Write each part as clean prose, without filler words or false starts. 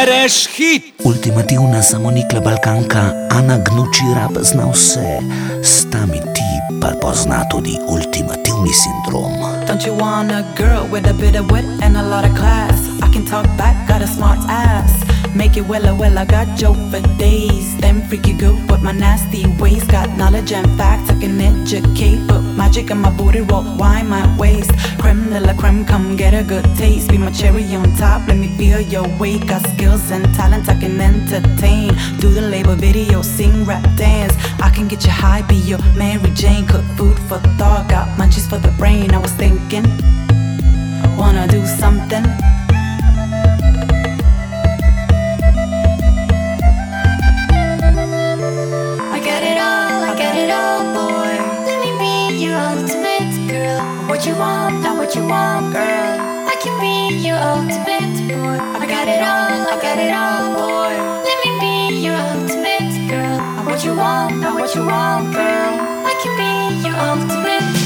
Bereš hit! Ultimativna samonikla Balkanka Ana Gnučira zna vse, stami ti pa pozna tudi ultimativni sindrom. Don't you want a girl with a bit of wit and a lot of class? I can talk back, got a smart ass. Make it well, I got joke for days. Them freaky good with my nasty ways. Got knowledge and facts, I can educate. Put magic in my booty, roll, wine my waist. Creme de la creme, come get a good taste. Be my cherry on top, let me feel your weight. Got skills and talent, I can entertain. Do the label video, sing, rap, dance. I can get you high, be your Mary Jane. Cook food for thought, got munchies for the brain. I was thinking, wanna do something. What you want, not what you want, girl. I can be your ultimate boy. I got it all, boy. Let me be your ultimate girl. What you want, not what you want, girl. I can be your ultimate.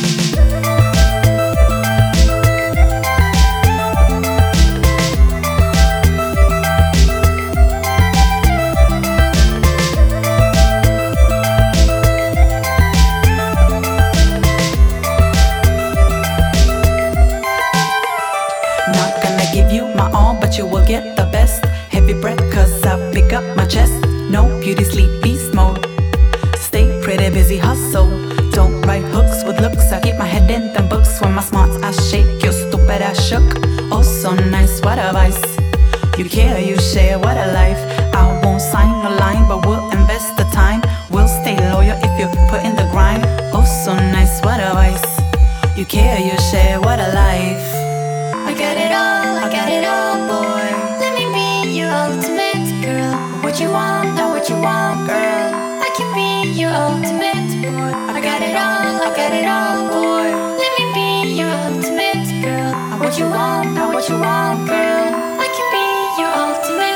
But you will get the best. Heavy breath cause I pick up my chest. No beauty sleep beast mode. Stay pretty busy hustle. Don't write hooks with looks. I keep my head in them books. When my smarts I shake, your stupid ass shook. Oh so nice, what advice. You care, you share, what a life. I won't sign no line, but we'll invest the time. We'll stay loyal if you put in the grind. Oh so nice, what advice. You care, you share, what a life. I got it all, boy. Let me be your ultimate girl. What you want, not what you want, girl. I can be your ultimate boy. I got it all, boy. Let me be your ultimate girl. What you want, not what you want, girl. I can be your ultimate.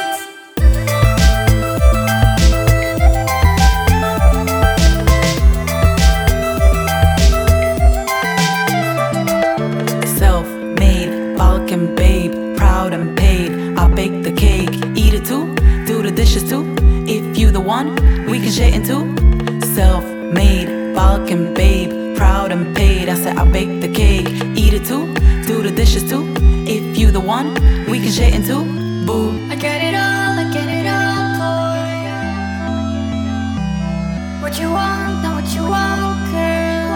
Babe, proud and paid. I bake the cake, eat it too, do the dishes too. If you the one, we can share it too. Self-made, Balkan babe, proud and paid. I said I bake the cake, eat it too, do the dishes too. If you the one, we can share it too. Boo. I get it all, boy. What you want, not what you want, girl.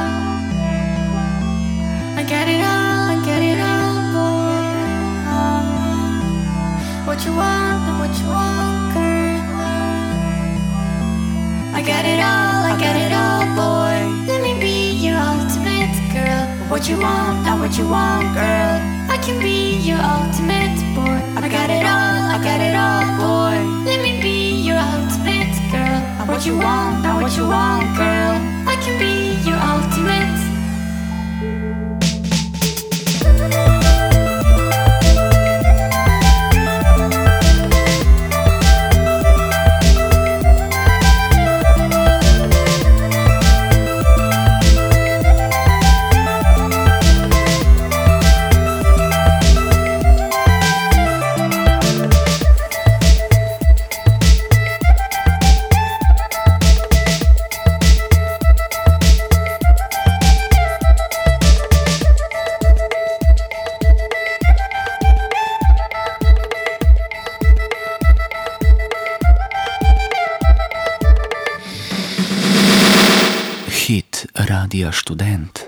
I get it all. What you want, and what you want, girl. I got it all, boy. Let me be your ultimate girl. What you want, not what you want, girl. I can be your ultimate boy. I got it all, boy. Let me be your ultimate girl. What you want, not what you want, girl. I can be your ultimate. Hit Radia Študent.